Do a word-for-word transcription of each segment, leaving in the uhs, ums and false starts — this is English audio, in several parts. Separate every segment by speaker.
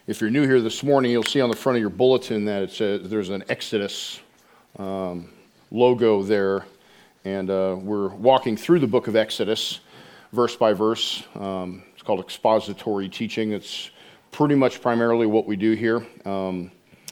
Speaker 1: If you're new here this morning, you'll see on the front of your bulletin that it says there's an Exodus um, logo there, and uh, we're walking through the book of Exodus, verse by verse. Um, it's called expository teaching. It's pretty much primarily what we do here. Um,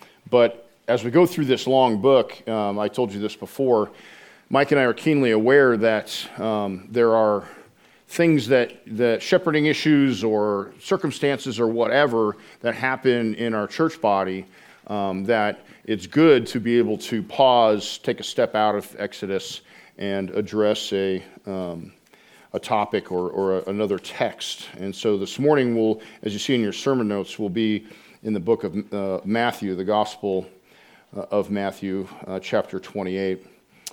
Speaker 1: but as we go through this long book, um, I told you this before, Mike and I are keenly aware that um, there are things that, that shepherding issues or circumstances or whatever that happen in our church body, um, that it's good to be able to pause, take a step out of Exodus, and address a um, a topic or, or a, another text. And so this morning, we'll, as you see in your sermon notes, will be in the book of uh, Matthew, the Gospel uh, of Matthew, uh, chapter twenty-eight.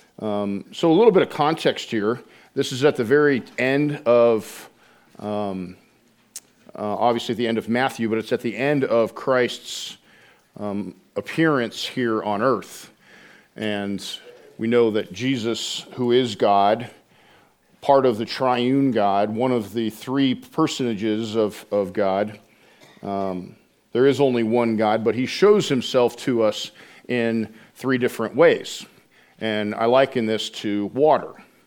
Speaker 1: Um, so a little bit of context here. This is at the very end of, um, uh, obviously at the end of Matthew, but it's at the end of Christ's um, appearance here on earth. And we know that Jesus, who is God, part of the triune God, one of the three personages of, of God, um, there is only one God, but he shows himself to us in three different ways. And I liken this to water.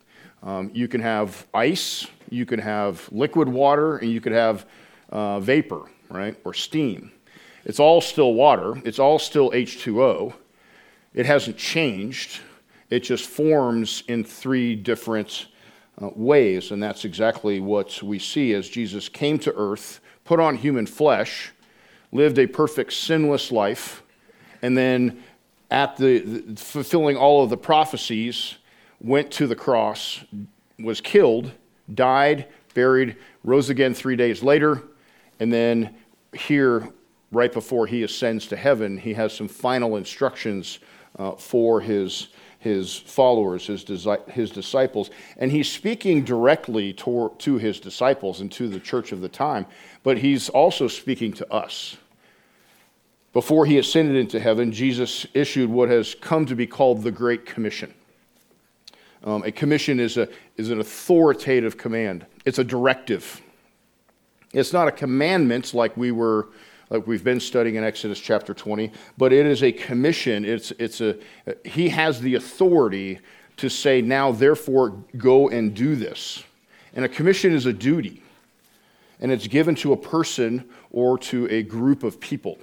Speaker 1: Um, you can have ice, you can have liquid water, and you could have uh, vapor, right, or steam. It's all still water. It's all still H two O. It hasn't changed. It just forms in three different uh, ways, and that's exactly what we see as Jesus came to earth, put on human flesh, lived a perfect sinless life, and then at the, the fulfilling all of the prophecies, went to the cross, was killed, died, buried, rose again three days later, and then here, right before he ascends to heaven, he has some final instructions uh, for his, his followers, his, his disciples. And he's speaking directly to, to his disciples and to the church of the time, but he's also speaking to us. Before he ascended into heaven, Jesus issued what has come to be called the Great Commission. Um, a commission is a is an authoritative command. It's a directive. It's not a commandment like we were like we've been studying in Exodus chapter twenty, but it is a commission. It's it's a he has the authority to say, now therefore go and do this. And a commission is a duty, and it's given to a person or to a group of people.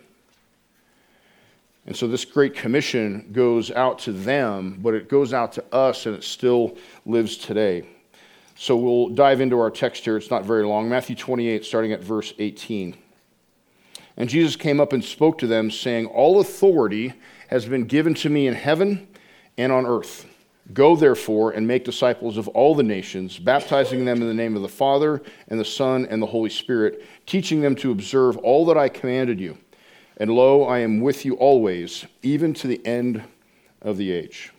Speaker 1: And so this Great Commission goes out to them, but it goes out to us, and it still lives today. So we'll dive into our text here. It's not very long. Matthew twenty-eight, starting at verse eighteen. And Jesus came up and spoke to them, saying, all authority has been given to me in heaven and on earth. Go, therefore, and make disciples of all the nations, baptizing them in the name of the Father, and the Son, and the Holy Spirit, teaching them to observe all that I commanded you. And lo, I am with you always, even to the end of the age.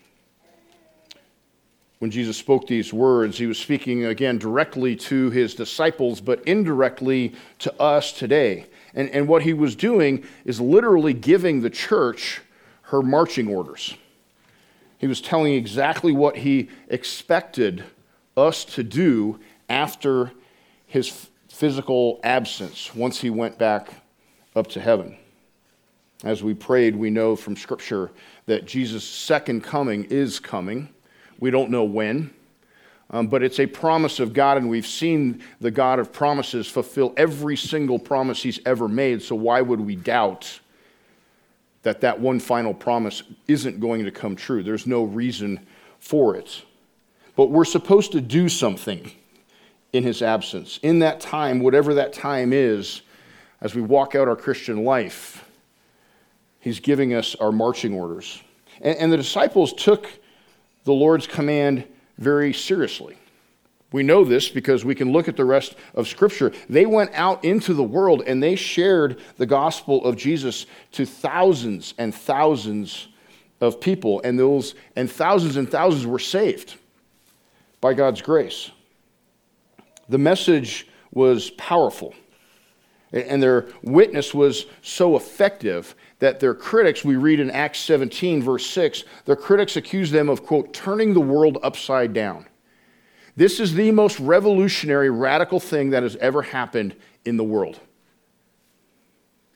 Speaker 1: When Jesus spoke these words, he was speaking again directly to his disciples, but indirectly to us today. And, and what he was doing is literally giving the church her marching orders. He was telling exactly what he expected us to do after his physical absence, once he went back up to heaven. As we prayed, we know from Scripture that Jesus' second coming is coming. We don't know when, um, but it's a promise of God, and we've seen the God of promises fulfill every single promise he's ever made, so why would we doubt that that one final promise isn't going to come true? There's no reason for it. But we're supposed to do something in his absence. In that time, whatever that time is, as we walk out our Christian life, he's giving us our marching orders. And, and the disciples took the Lord's command very seriously. We know this because we can look at the rest of Scripture. They went out into the world and they shared the gospel of Jesus to thousands and thousands of people. And those and thousands and thousands were saved by God's grace. The message was powerful. And their witness was so effective that their critics, we read in Acts seventeen, verse six, their critics accused them of, quote, turning the world upside down. This is the most revolutionary, radical thing that has ever happened in the world.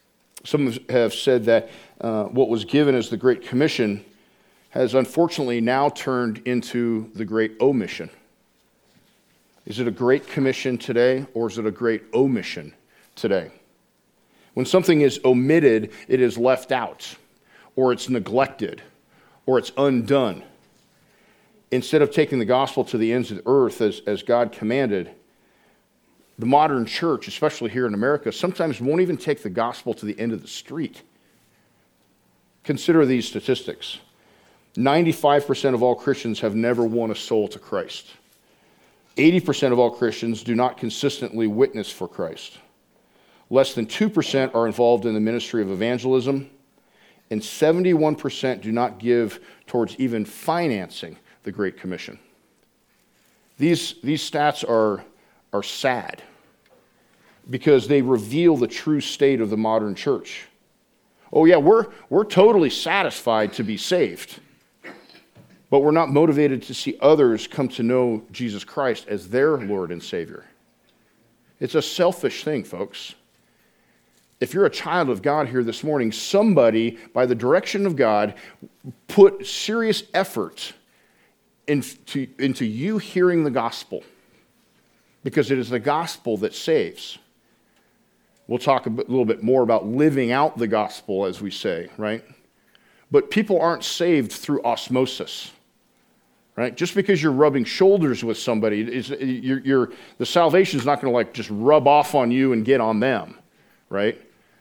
Speaker 1: Some have said that uh, what was given as the Great Commission has unfortunately now turned into the Great Omission. Is it a Great Commission today, or is it a Great Omission today? When something is omitted, it is left out, or it's neglected, or it's undone. Instead of taking the gospel to the ends of the earth as, as God commanded, the modern church, especially here in America, sometimes won't even take the gospel to the end of the street. Consider these statistics. ninety-five percent of all Christians have never won a soul to Christ. eighty percent of all Christians do not consistently witness for Christ. Less than two percent are involved in the ministry of evangelism, and seventy-one percent do not give towards even financing the Great Commission. These, these stats are, are sad because they reveal the true state of the modern church. Oh yeah, we're, we're totally satisfied to be saved, but we're not motivated to see others come to know Jesus Christ as their Lord and Savior. It's a selfish thing, folks. If you're a child of God here this morning, somebody, by the direction of God, put serious effort into, into you hearing the gospel, because it is the gospel that saves. We'll talk a bit, little bit more about living out the gospel, as we say, right? But people aren't saved through osmosis, right? Just because you're rubbing shoulders with somebody, is you're, you're, the salvation is not going to like just rub off on you and get on them, right?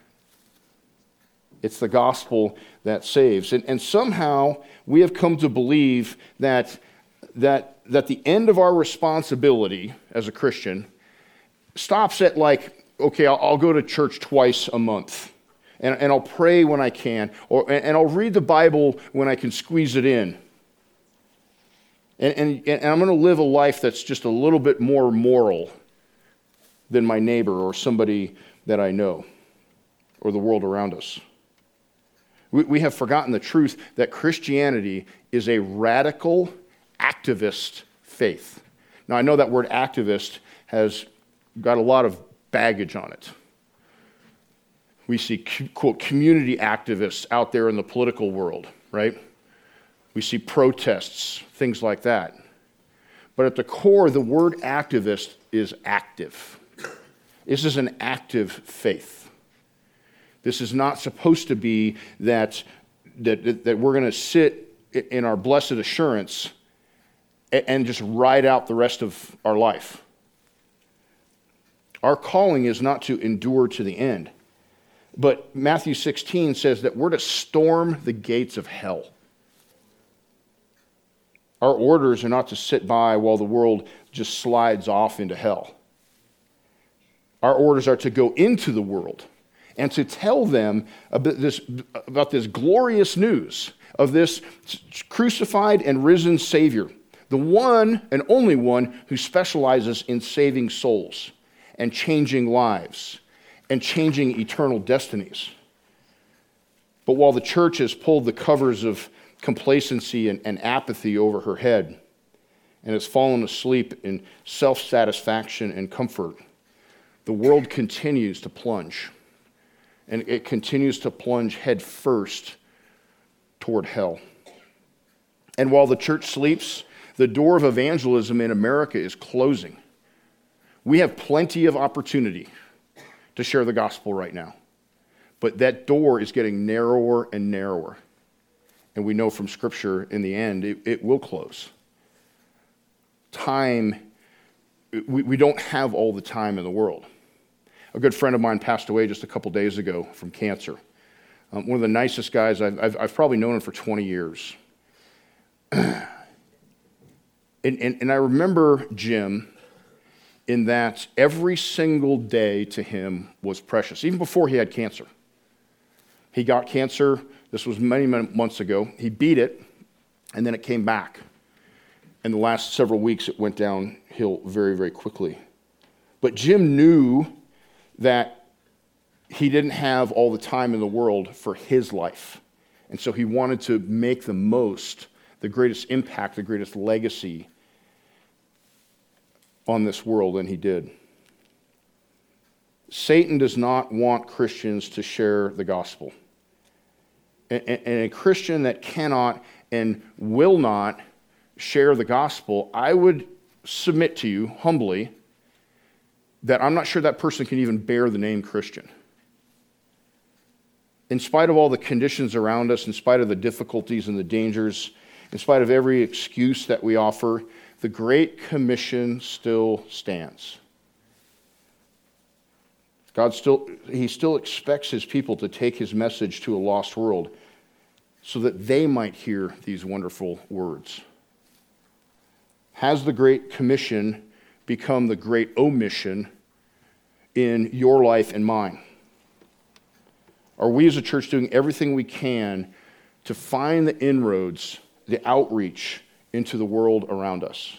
Speaker 1: It's the gospel that saves. And, and somehow we have come to believe that, that, that the end of our responsibility as a Christian stops at like, okay, I'll, I'll go to church twice a month, and, and I'll pray when I can, or, and, and I'll read the Bible when I can squeeze it in. And, and, and I'm going to live a life that's just a little bit more moral than my neighbor or somebody that I know or the world around us. We, we have forgotten the truth that Christianity is a radical activist faith. Now, I know that word activist has got a lot of baggage on it. We see, quote, community activists out there in the political world, right? We see protests, things like that. But at the core, the word activist is active. This is an active faith. This is not supposed to be that, that, that we're going to sit in our blessed assurance and just ride out the rest of our life. Our calling is not to endure to the end. But Matthew sixteen says that we're to storm the gates of hell. Our orders are not to sit by while the world just slides off into hell. Our orders are to go into the world and to tell them about this, about this glorious news of this crucified and risen Savior, the one and only one who specializes in saving souls and changing lives and changing eternal destinies. But while the church has pulled the covers of complacency and, and apathy over her head and has fallen asleep in self-satisfaction and comfort, the world continues to plunge. And it continues to plunge head first toward hell. And while the church sleeps, the door of evangelism in America is closing. We have plenty of opportunity to share the gospel right now. But that door is getting narrower and narrower. And we know from Scripture, in the end, it, it will close. Time, we, we don't have all the time in the world. A good friend of mine passed away just a couple days ago from cancer. Um, one of the nicest guys, I've, I've, I've probably known him for twenty years. and, and, and I remember Jim in that every single day to him was precious, even before he had cancer. He got cancer, this was many, many months ago. He beat it, and then it came back. And the last several weeks, it went downhill very, very quickly. But Jim knew that he didn't have all the time in the world for his life. And so he wanted to make the most, the greatest impact, the greatest legacy on this world, and he did. Satan does not want Christians to share the gospel. And a Christian that cannot and will not share the gospel, I would submit to you humbly that I'm not sure that person can even bear the name Christian. In spite of all the conditions around us, in spite of the difficulties and the dangers, in spite of every excuse that we offer, the Great Commission still stands. God still, he still expects his people to take his message to a lost world so that they might hear these wonderful words. Has the Great Commission become the great omission in your life and mine? Are we as a church doing everything we can to find the inroads, the outreach into the world around us?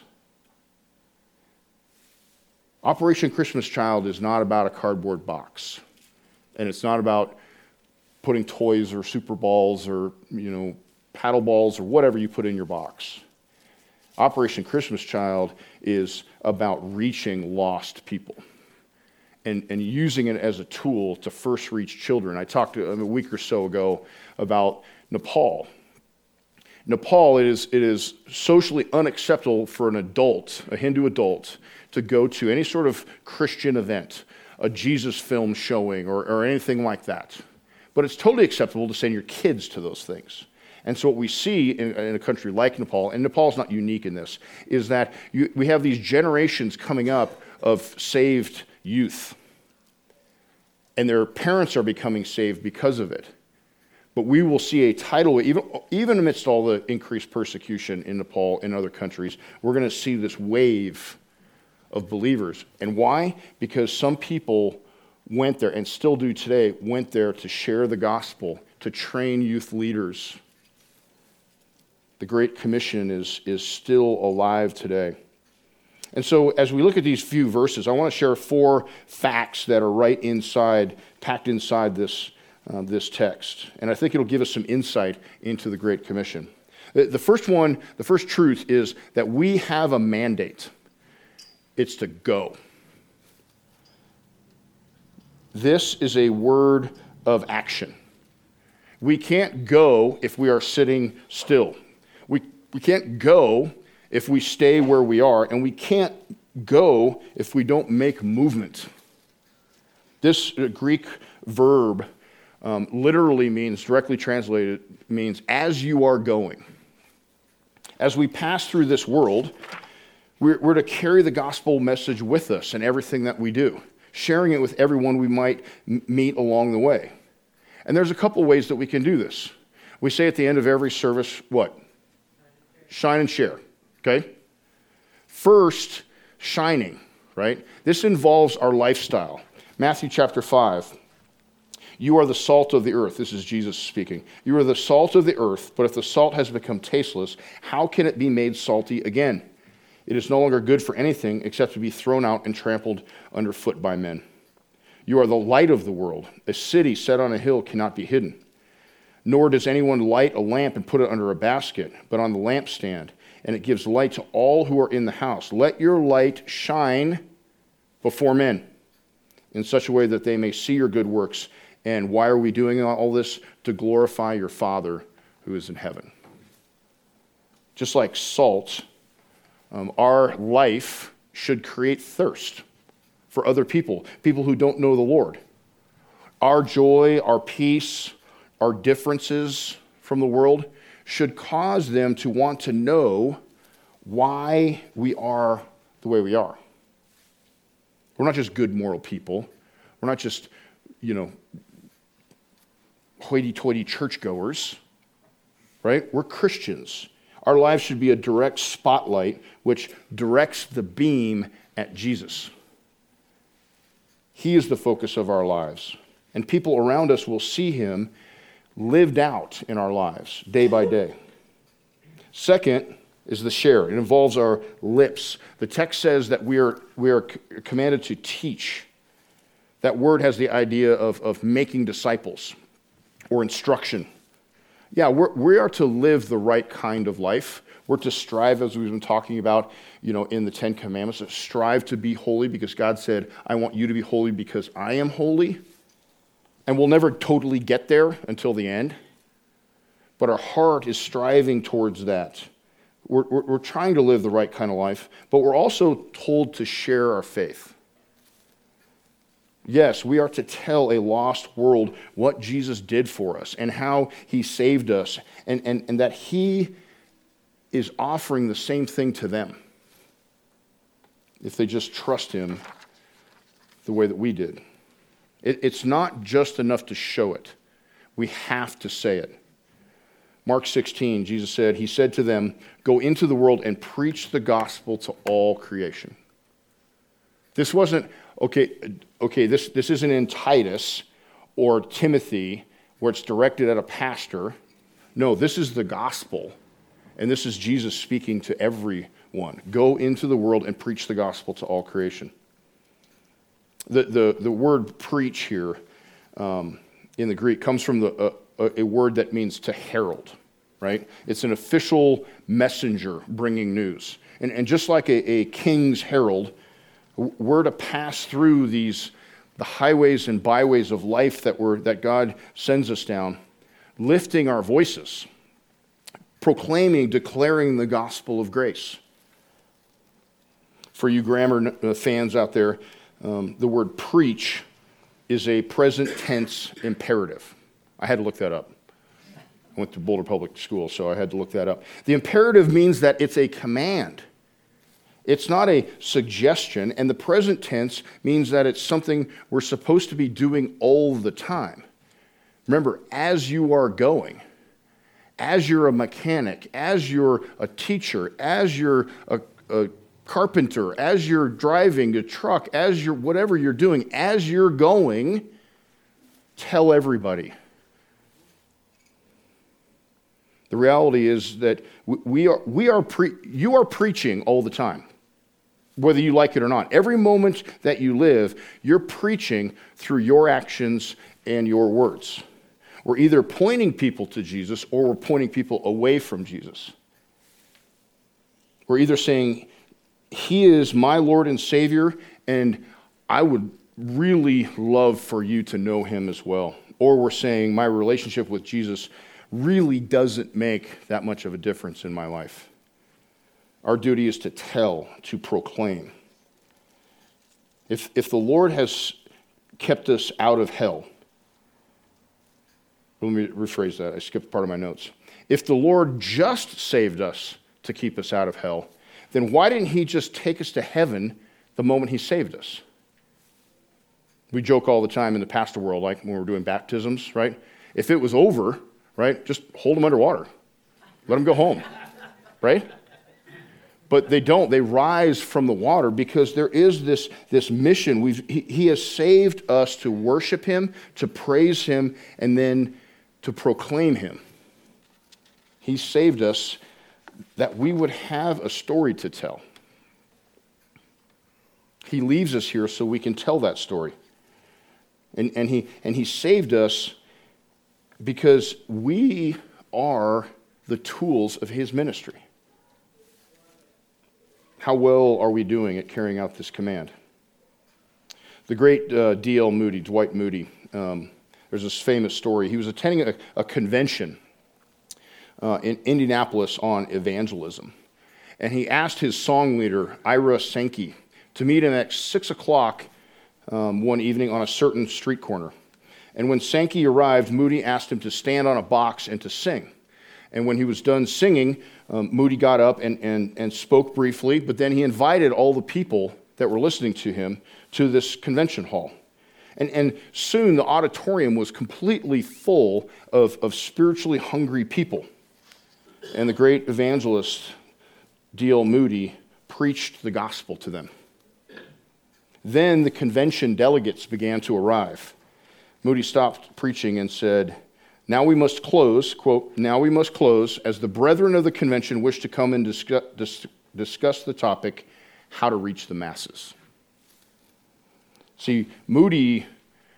Speaker 1: Operation Christmas Child is not about a cardboard box, and it's not about putting toys or super balls or, you know, paddle balls or whatever you put in your box. Operation Christmas Child is about reaching lost people and, and using it as a tool to first reach children. I talked to, a week or so ago about Nepal. Nepal, it is, it is socially unacceptable for an adult, a Hindu adult, to go to any sort of Christian event, a Jesus film showing or, or anything like that. But it's totally acceptable to send your kids to those things. And so what we see in, in a country like Nepal, and Nepal is not unique in this, is that you, we have these generations coming up of saved youth. And their parents are becoming saved because of it. But we will see a tidal wave, even, even amidst all the increased persecution in Nepal and other countries, we're going to see this wave of believers. And why? Because some people went there, and still do today, went there to share the gospel, to train youth leaders. The Great Commission is, is still alive today. And so as we look at these few verses, I want to share four facts that are right inside, packed inside this, uh, this text. And I think it'll give us some insight into the Great Commission. The, the first one, the first truth is that we have a mandate. It's to go. This is a word of action. We can't go if we are sitting still. We, we can't go if we stay where we are, and we can't go if we don't make movement. This Greek verb um, literally means, directly translated, means as you are going. As we pass through this world, we're, we're to carry the gospel message with us in everything that we do, sharing it with everyone we might m- meet along the way. And there's a couple ways that we can do this. We say at the end of every service, what? Shine and share, okay? First, shining, right? This involves our lifestyle. Matthew chapter five. You are the salt of the earth. This is Jesus speaking. You are the salt of the earth, but if the salt has become tasteless, how can it be made salty again? It is no longer good for anything except to be thrown out and trampled underfoot by men. You are the light of the world. A city set on a hill cannot be hidden. Nor does anyone light a lamp and put it under a basket, but on the lampstand, and it gives light to all who are in the house. Let your light shine before men in such a way that they may see your good works. And why are we doing all this? To glorify your Father who is in heaven. Just like salt, um, our life should create thirst for other people, people who don't know the Lord. Our joy, our peace, our differences from the world should cause them to want to know why we are the way we are. We're not just good moral people. We're not just, you know, hoity-toity churchgoers, right? We're Christians. Our lives should be a direct spotlight which directs the beam at Jesus. He is the focus of our lives. And people around us will see him lived out in our lives day by day. Second is the share. It involves our lips. The text says that we are, we are commanded to teach. That word has the idea of, of making disciples or instruction. Yeah, we're, we are to live the right kind of life. We're to strive, as we've been talking about, you know, in the Ten Commandments, to strive to be holy because God said, I want you to be holy because I am holy. And we'll never totally get there until the end. But our heart is striving towards that. We're, we're, we're trying to live the right kind of life, but we're also told to share our faith. Yes, we are to tell a lost world what Jesus did for us and how he saved us, and, and, and that he is offering the same thing to them if they just trust him the way that we did. It, it's not just enough to show it. We have to say it. Mark sixteen, Jesus said, he said to them, go into the world and preach the gospel to all creation. This wasn't, okay, okay, this, this isn't in Titus or Timothy where it's directed at a pastor. No, this is the gospel. And this is Jesus speaking to everyone. Go into the world and preach the gospel to all creation. The, the, the word preach here um, in the Greek comes from the, uh, a, a word that means to herald, right? It's an official messenger bringing news. And, and just like a, a king's herald, we're to pass through these, the highways and byways of life that, we're, that God sends us down, lifting our voices, proclaiming, declaring the gospel of grace. For you grammar fans out there, um, the word preach is a present tense imperative. I had to look that up. I went to Boulder Public School, so I had to look that up. The imperative means that it's a command. It's not a suggestion, and the present tense means that it's something we're supposed to be doing all the time. Remember, as you are going, as you're a mechanic, as you're a teacher, as you're a, a carpenter, as you're driving a truck, as you're whatever you're doing, as you're going, tell everybody. The reality is that we are we are pre, you are preaching all the time, whether you like it or not. Every moment that you live, you're preaching through your actions and your words. We're either pointing people to Jesus or we're pointing people away from Jesus. We're either saying, he is my Lord and Savior, and I would really love for you to know him as well. Or we're saying, my relationship with Jesus really doesn't make that much of a difference in my life. Our duty is to tell, to proclaim. If, if the Lord has kept us out of hell, let me rephrase that. I skipped part of my notes. If the Lord just saved us to keep us out of hell, then why didn't he just take us to heaven the moment he saved us? We joke all the time in the pastor world, like when we're doing baptisms, right? If it was over, right, just hold them underwater. Let them go home, right? But they don't. They rise from the water because there is this, this mission. We've, he, he has saved us to worship him, to praise him, and then to proclaim him. He saved us that we would have a story to tell. He leaves us here so we can tell that story. And, and, he, and he saved us because we are the tools of his ministry. How well are we doing at carrying out this command? The great uh, D L Moody, Dwight Moody, um, there's this famous story. He was attending a, a convention uh, in Indianapolis on evangelism. And he asked his song leader, Ira Sankey, to meet him at six o'clock um, one evening on a certain street corner. And when Sankey arrived, Moody asked him to stand on a box and to sing. And when he was done singing, um, Moody got up and, and, and spoke briefly, but then he invited all the people that were listening to him to this convention hall. And, and soon the auditorium was completely full of, of spiritually hungry people. And the great evangelist, D L Moody, preached the gospel to them. Then the convention delegates began to arrive. Moody stopped preaching and said, now we must close, quote, now we must close, as the brethren of the convention wish to come and discuss, dis, discuss the topic, how to reach the masses. See, Moody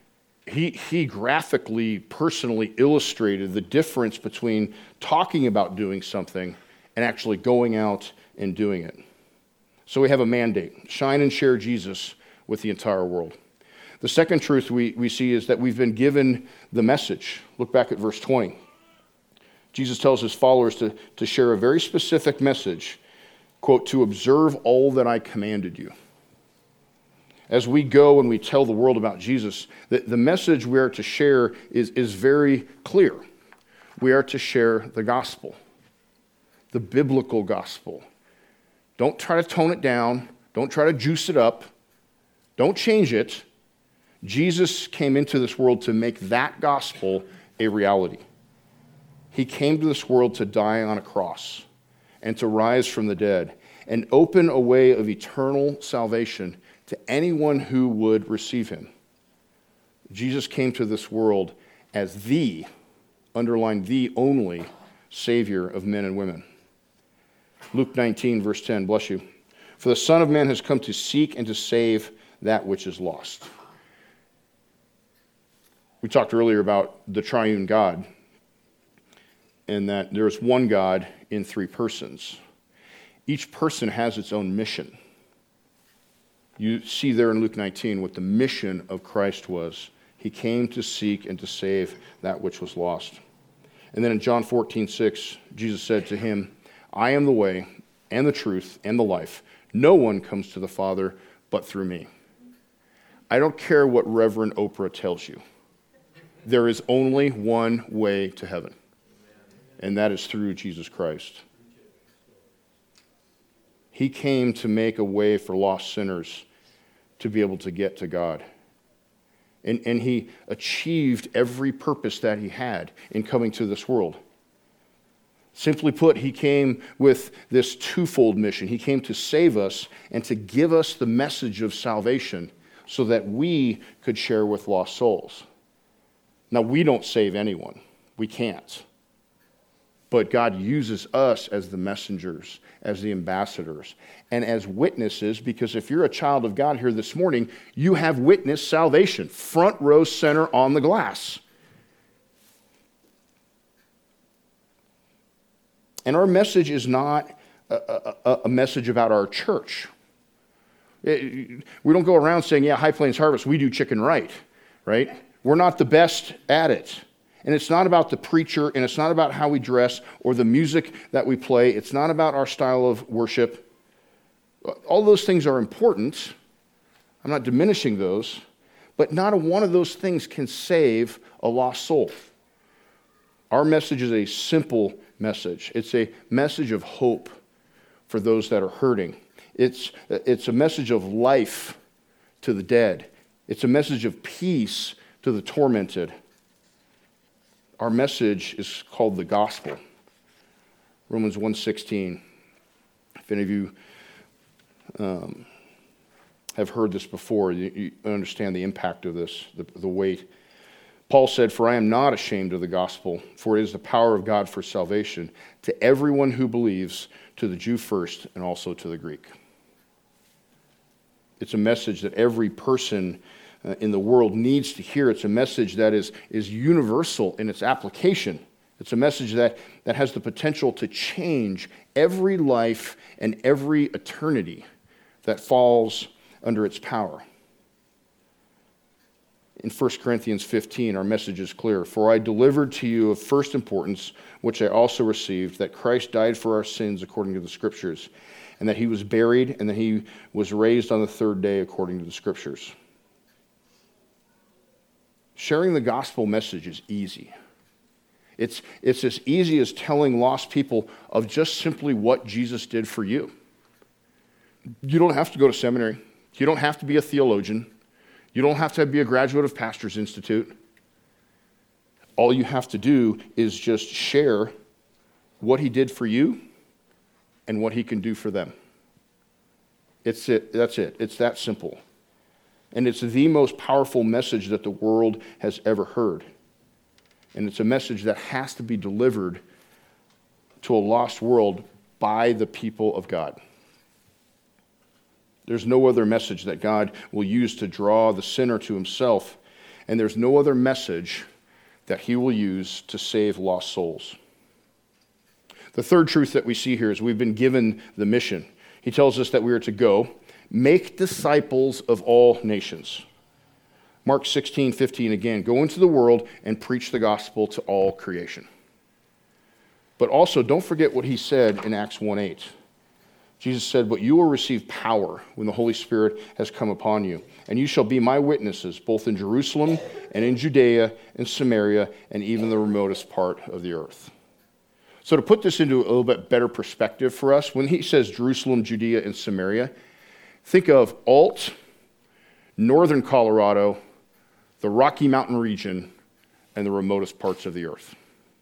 Speaker 1: he, he graphically, personally illustrated the difference between talking about doing something and actually going out and doing it. So we have a mandate: shine and share Jesus with the entire world. The second truth we, we see is that we've been given the message. Look back at verse twenty. Jesus tells his followers to, to share a very specific message, quote, to observe all that I commanded you. As we go and we tell the world about Jesus, the, the message we are to share is, is very clear. We are to share the gospel, the biblical gospel. Don't try to tone it down. Don't try to juice it up. Don't change it. Jesus came into this world to make that gospel a reality. He came to this world to die on a cross and to rise from the dead and open a way of eternal salvation to anyone who would receive him. Jesus came to this world as the, underline the only, Savior of men and women. Luke nineteen, verse ten, bless you. For the Son of Man has come to seek and to save that which is lost. We talked earlier about the triune God, and that there's one God in three persons. Each person has its own mission. You see there in Luke nineteen what the mission of Christ was. He came to seek and to save that which was lost. And then in John fourteen six, Jesus said to him, I am the way and the truth and the life. No one comes to the Father but through me. I don't care what Reverend Oprah tells you. There is only one way to heaven, and that is through Jesus Christ. He came to make a way for lost sinners to be able to get to God. And, and he achieved every purpose that he had in coming to this world. Simply put, he came with this twofold mission. He came to save us and to give us the message of salvation so that we could share with lost souls. Now, we don't save anyone. We can't. But God uses us as the messengers, as the ambassadors, and as witnesses, because if you're a child of God here this morning, you have witnessed salvation, front row center on the glass. And our message is not a, a, a message about our church. It, we don't go around saying, yeah, High Plains Harvest, we do chicken right, right? We're not the best at it. And it's not about the preacher, and it's not about how we dress or the music that we play. It's not about our style of worship. All those things are important. I'm not diminishing those. But not a one of those things can save a lost soul. Our message is a simple message. It's a message of hope for those that are hurting. It's, it's a message of life to the dead. It's a message of peace to the tormented. Our message is called the gospel. Romans one sixteen. If any of you um, have heard this before, you, you understand the impact of this, the, the weight. Paul said, for I am not ashamed of the gospel, for it is the power of God for salvation to everyone who believes, to the Jew first and also to the Greek. It's a message that every person uh, in the world needs to hear. It's a message that is, is universal in its application. It's a message that, that has the potential to change every life and every eternity that falls under its power. In First Corinthians fifteen, our message is clear. For I delivered to you of first importance, which I also received, that Christ died for our sins according to the Scriptures, and that he was buried, and that he was raised on the third day according to the Scriptures. Sharing the gospel message is easy. It's, it's as easy as telling lost people of just simply what Jesus did for you. You don't have to go to seminary. You don't have to be a theologian. You don't have to be a graduate of Pastors Institute. All you have to do is just share what he did for you and what he can do for them. It's it. That's it. It's that simple. And it's the most powerful message that the world has ever heard. And it's a message that has to be delivered to a lost world by the people of God. There's no other message that God will use to draw the sinner to himself and there's no other message that he will use to save lost souls. The third truth that we see here is we've been given the mission. He tells us that we are to go, make disciples of all nations. Mark sixteen fifteen again, go into the world and preach the gospel to all creation. But also, don't forget what he said in Acts one eight. Jesus said, but you will receive power when the Holy Spirit has come upon you, and you shall be my witnesses, both in Jerusalem and in Judea and Samaria and even the remotest part of the earth. So to put this into a little bit better perspective for us, when he says Jerusalem, Judea, and Samaria, think of Alt, northern Colorado, the Rocky Mountain region, and the remotest parts of the earth.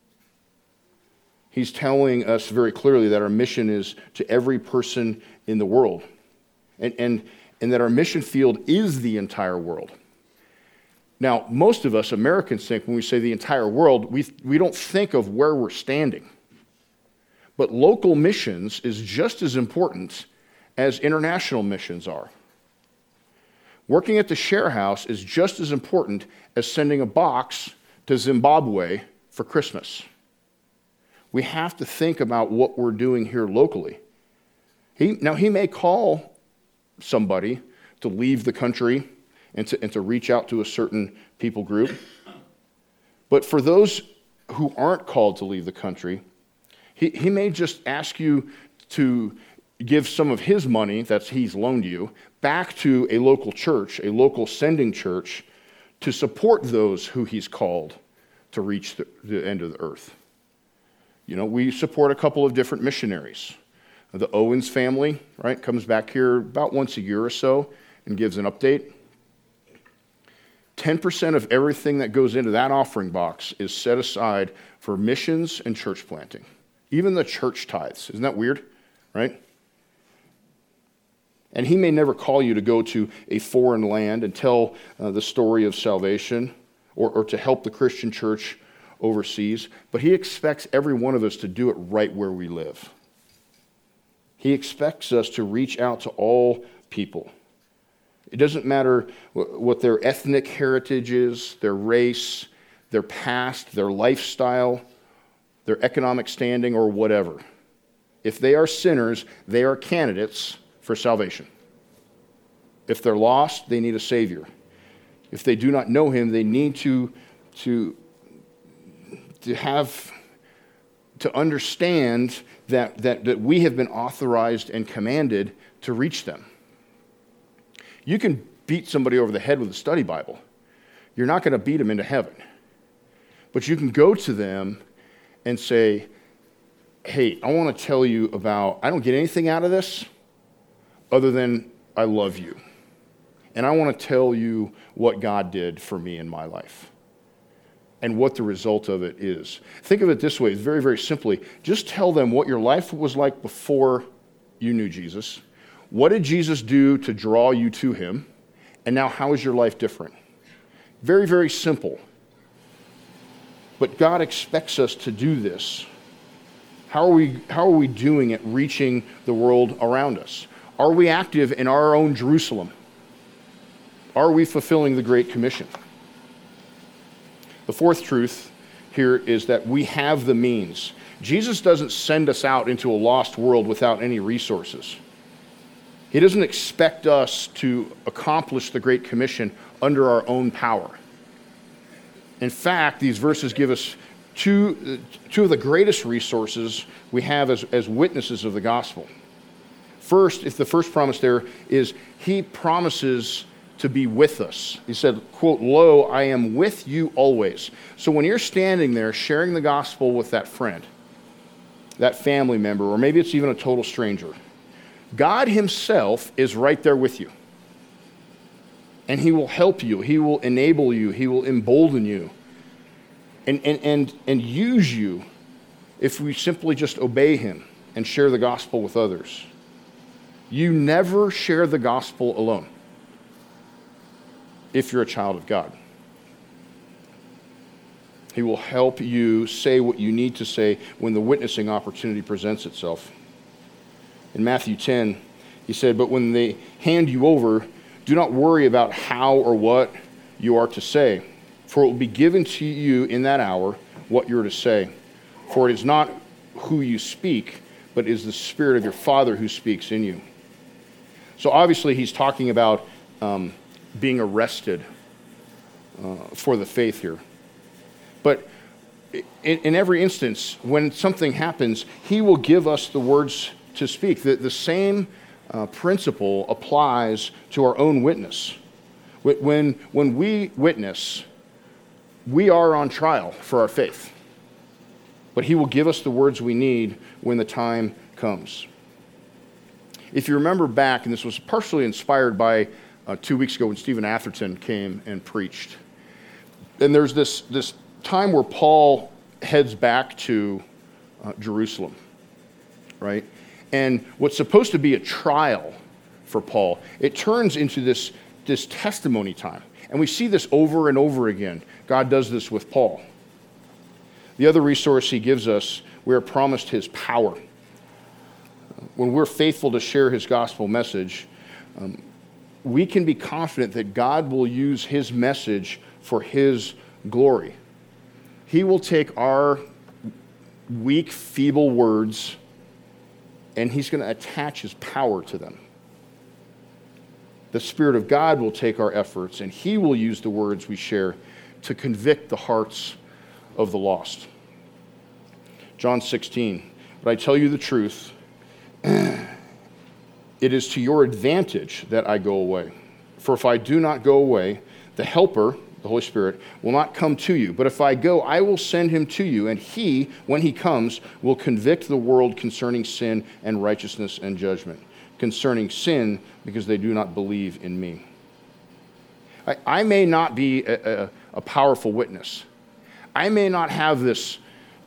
Speaker 1: He's telling us very clearly that our mission is to every person in the world, and, and, and that our mission field is the entire world. Now, most of us Americans think when we say the entire world, we, we don't think of where we're standing. But local missions is just as important as international missions are. Working at the Share House is just as important as sending a box to Zimbabwe for Christmas. We have to think about what we're doing here locally. He, now, he may call somebody to leave the country and to, and to reach out to a certain people group. But for those who aren't called to leave the country, he, he may just ask you to give some of his money that he's loaned you back to a local church, a local sending church, to support those who he's called to reach the, the end of the earth. You know, we support a couple of different missionaries. The Owens family, right, comes back here about once a year or so and gives an update. ten percent of everything that goes into that offering box is set aside for missions and church planting. Even the church tithes. Isn't that weird, right? And he may never call you to go to a foreign land and tell uh, the story of salvation or, or to help the Christian church overseas, but he expects every one of us to do it right where we live. He expects us to reach out to all people. It doesn't matter what their ethnic heritage is, their race, their past, their lifestyle, their economic standing, or whatever. If they are sinners, they are candidates for salvation. If they're lost, they need a Savior. If they do not know him, they need to, to to have, to understand that, that, that we have been authorized and commanded to reach them. You can beat somebody over the head with a study Bible. You're not going to beat them into heaven. But you can go to them and say, hey, I want to tell you about, I don't get anything out of this other than I love you. And I want to tell you what God did for me in my life and what the result of it is. Think of it this way, very, very simply. Just tell them what your life was like before you knew Jesus. What did Jesus do to draw you to him? And now how is your life different? Very, very simple. But God expects us to do this. How are we, how are we doing at reaching the world around us? Are we active in our own Jerusalem? Are we fulfilling the Great Commission? The fourth truth here is that we have the means. Jesus doesn't send us out into a lost world without any resources. He doesn't expect us to accomplish the Great Commission under our own power. In fact, these verses give us two, two of the greatest resources we have as, as witnesses of the gospel. First, if the first promise there is he promises to be with us. He said, quote, lo, I am with you always. So when you're standing there sharing the gospel with that friend, that family member, or maybe it's even a total stranger, God himself is right there with you. And he will help you. He will enable you. He will embolden you. And, and, and, and use you if we simply just obey him and share the gospel with others. You never share the gospel alone if you're a child of God. He will help you say what you need to say when the witnessing opportunity presents itself. In Matthew ten, he said, but when they hand you over, do not worry about how or what you are to say, For it will be given to you in that hour what you're to say. For it is not who you speak, but is the Spirit of your Father who speaks in you. So obviously he's talking about um, being arrested uh, for the faith here. But in, in every instance, when something happens, he will give us the words to speak. The, the same uh, principle applies to our own witness. When, when we witness, we are on trial for our faith. But he will give us the words we need when the time comes. If you remember back, and this was partially inspired by uh, two weeks ago when Stephen Atherton came and preached. And there's this, this time where Paul heads back to uh, Jerusalem, right? And what's supposed to be a trial for Paul, it turns into this, this testimony time. And we see this over and over again. God does this with Paul. The other resource he gives us, we are promised his power. When we're faithful to share his gospel message, um, we can be confident that God will use his message for his glory. He will take our weak, feeble words, and he's going to attach his power to them. The Spirit of God will take our efforts, and he will use the words we share to convict the hearts of the lost. John sixteen, but I tell you the truth, it is to your advantage that I go away. For if I do not go away, the Helper, the Holy Spirit, will not come to you. But if I go, I will send him to you, and he, when he comes, will convict the world concerning sin and righteousness and judgment. Concerning sin, because they do not believe in me. I, I may not be a, a, a powerful witness. I may not have this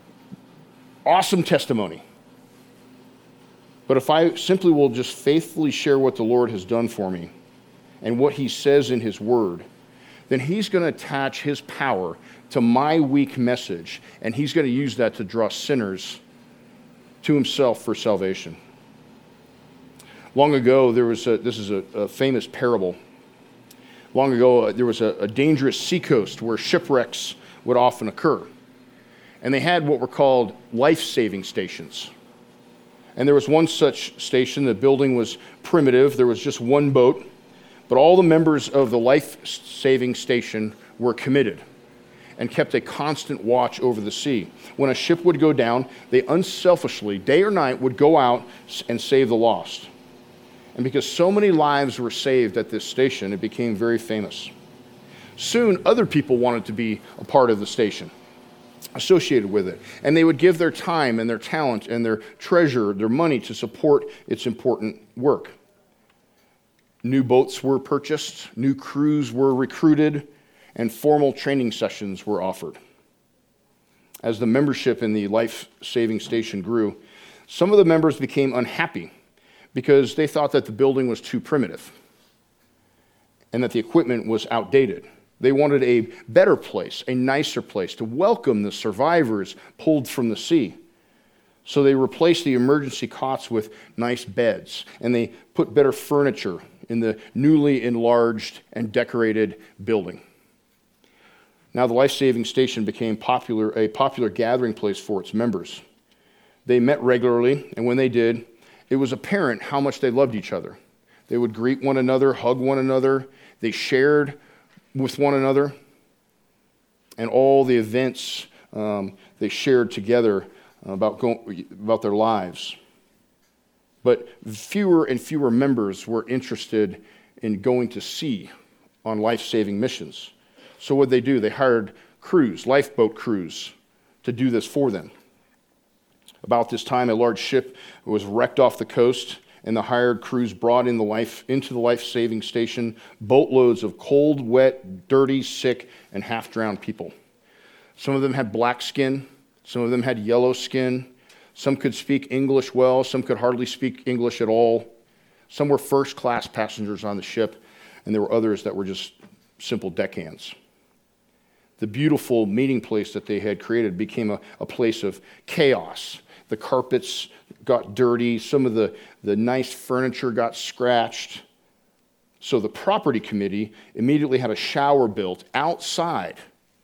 Speaker 1: awesome testimony. But if I simply will just faithfully share what the Lord has done for me and what he says in his word, then he's going to attach his power to my weak message, and he's going to use that to draw sinners to himself for salvation. Long ago, there was a, this is a, a famous parable. Long ago, uh, there was a, a dangerous seacoast where shipwrecks would often occur. And they had what were called life-saving stations. And there was one such station. The building was primitive. There was just one boat. But all the members of the life-saving station were committed and kept a constant watch over the sea. When a ship would go down, they unselfishly, day or night, would go out and save the lost. And because so many lives were saved at this station, it became very famous. Soon, other people wanted to be a part of the station, associated with it. And they would give their time and their talent and their treasure, their money to support its important work. New boats were purchased, new crews were recruited, and formal training sessions were offered. As the membership in the life-saving station grew, some of the members became unhappy because they thought that the building was too primitive and that the equipment was outdated. They wanted a better place, a nicer place to welcome the survivors pulled from the sea. So they replaced the emergency cots with nice beds, and they put better furniture in the newly enlarged and decorated building. Now the life-saving station became popular, a popular gathering place for its members. They met regularly, and when they did, it was apparent how much they loved each other. They would greet one another, hug one another. They shared with one another. And all the events um, they shared together about, going, about their lives. But fewer and fewer members were interested in going to sea on life-saving missions. So what did they do? They hired crews, lifeboat crews, to do this for them. About this time, a large ship was wrecked off the coast, and the hired crews brought in the life into the life-saving station boatloads of cold, wet, dirty, sick, and half-drowned people. Some of them had black skin. Some of them had yellow skin. Some could speak English well. Some could hardly speak English at all. Some were first-class passengers on the ship, and there were others that were just simple deckhands. The beautiful meeting place that they had created became a, a place of chaos. The carpets got dirty. Some of the, the nice furniture got scratched. So the property committee immediately had a shower built outside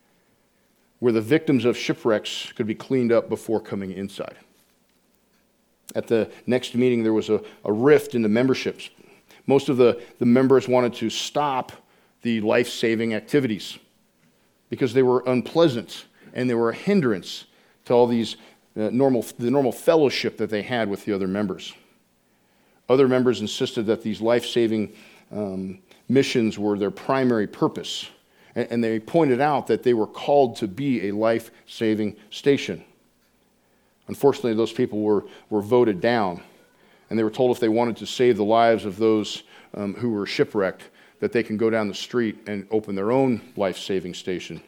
Speaker 1: where the victims of shipwrecks could be cleaned up before coming inside. At the next meeting, there was a, a rift in the memberships. Most of the, the members wanted to stop the life-saving activities because they were unpleasant and they were a hindrance to all these uh, normal, the normal fellowship that they had with the other members. Other members insisted that these life-saving um, missions were their primary purpose, and, and they pointed out that they were called to be a life-saving station. Unfortunately, those people were, were voted down, and they were told if they wanted to save the lives of those um, who were shipwrecked, that they can go down the street and open their own life-saving station.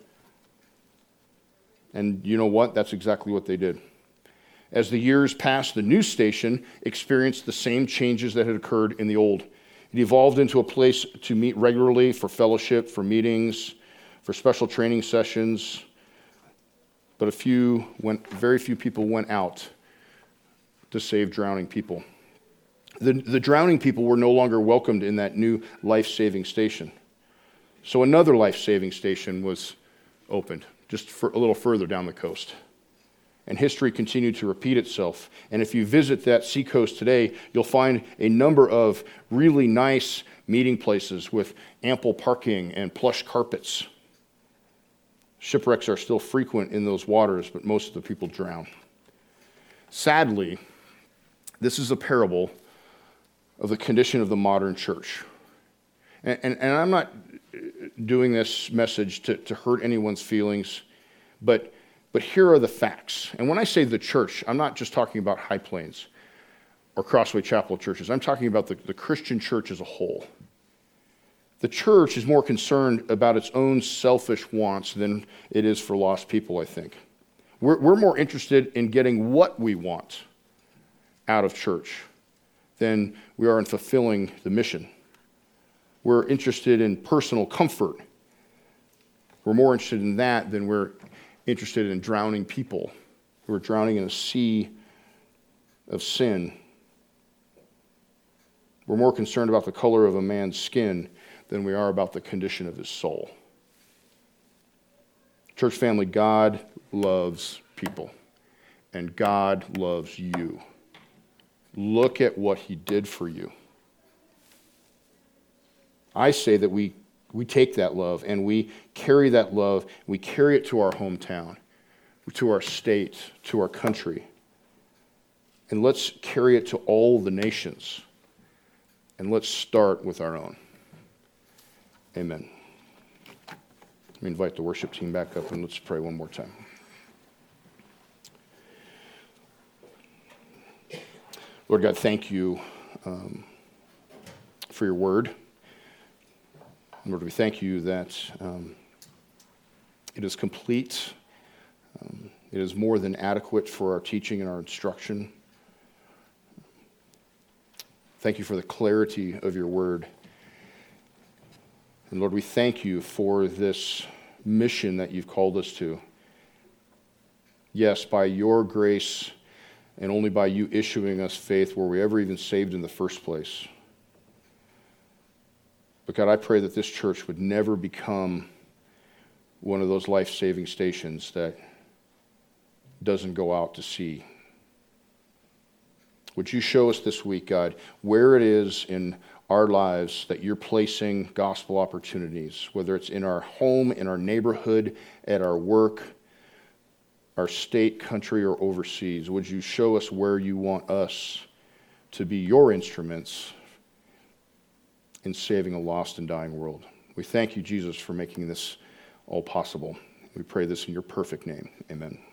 Speaker 1: And you know what? That's exactly what they did. As the years passed, the new station experienced the same changes that had occurred in the old. It evolved into a place to meet regularly for fellowship, for meetings, for special training sessions. But a few went, very few people went out to save drowning people. The, the drowning people were no longer welcomed in that new life-saving station. So another life-saving station was opened, just for a little further down the coast. And history continued to repeat itself. And if you visit that seacoast today, you'll find a number of really nice meeting places with ample parking and plush carpets. Shipwrecks are still frequent in those waters, but most of the people drown. Sadly, this is a parable of the condition of the modern church. And, and, and I'm not doing this message to, to hurt anyone's feelings, but, but here are the facts. And when I say the church, I'm not just talking about High Plains or Crossway Chapel churches. I'm talking about the, the Christian church as a whole. The church is more concerned about its own selfish wants than it is for lost people, I think. We're, we're more interested in getting what we want out of church than we are in fulfilling the mission. We're interested in personal comfort. We're more interested in that than we're interested in drowning people who are drowning in a sea of sin. We're more concerned about the color of a man's skin than we are about the condition of his soul. Church family, God loves people, and God loves you. Look at what he did for you. I say that we, we take that love and we carry that love, we carry it to our hometown, to our state, to our country. And let's carry it to all the nations. And let's start with our own. Amen. Let me invite the worship team back up and let's pray one more time. Lord God, thank you um, for your word. Lord, we thank you that um, it is complete. Um, it is more than adequate for our teaching and our instruction. Thank you for the clarity of your word. And Lord, we thank you for this mission that you've called us to. Yes, by your grace and only by you issuing us faith were we ever even saved in the first place. But God, I pray that this church would never become one of those life-saving stations that doesn't go out to sea. Would you show us this week, God, where it is in our lives that you're placing gospel opportunities, whether it's in our home, in our neighborhood, at our work, our state, country, or overseas. Would you show us where you want us to be your instruments in saving a lost and dying world? We thank you, Jesus, for making this all possible. We pray this in your perfect name. Amen.